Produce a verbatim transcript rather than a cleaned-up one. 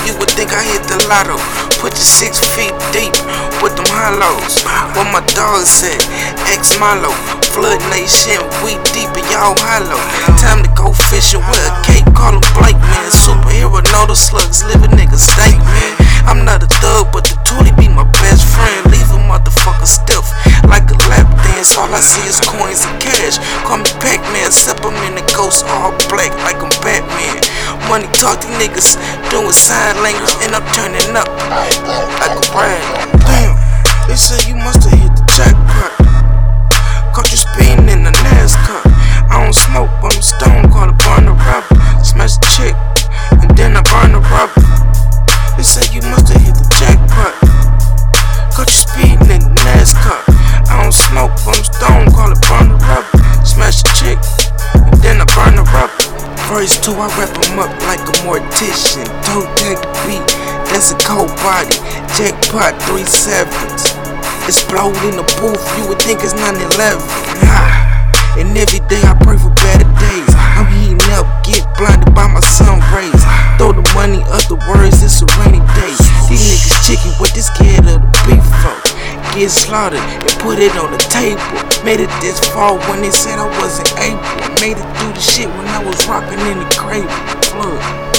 you would think I hit the lotto. Put you six feet deep with them hollows. Where my dogs at? Ex Milo. Flood Nation, we deep and y'all hollow. Time to go fishing with a cape, call him Blake, man. Superhero, know the slugs, living niggas stank, man. I'm not a thug, but the toolie be my best friend. Leave a motherfucker stiff like a lap dance. All I see is coins and cash. Call me Pac-Man, sip them in the ghost, all black like I'm Batman. Money talk, these niggas doing sign language, and I'm turning up like a rag. Damn, they say you must have hit the jackpot. Caught you speeding in the NASCAR. I don't smoke, but I'm stone, call it burn the rubber. Smash the chick, and then I burn the rubber. They say you must have hit the jackpot. Caught you speeding in the NASCAR. I don't smoke, but I'm stone, call it burn the rubber. Smash the chick, and then I burn the rubber. Verse two, I wrap him up like a mortician. Toe tag the beat, that's a cold body. Jackpot three sevens. Explode in the booth, you would think it's nine eleven. Ah. And every day I pray for better days. I'm heating up, get blinded by my sun rays. Throw the money, other words, it's a rainy day. These niggas chicken, what they scared of the beef for? Get slaughtered and put it on the table. Made it this far when they said I wasn't able. Made it through the shit when I was rocking in the cradle. Flood.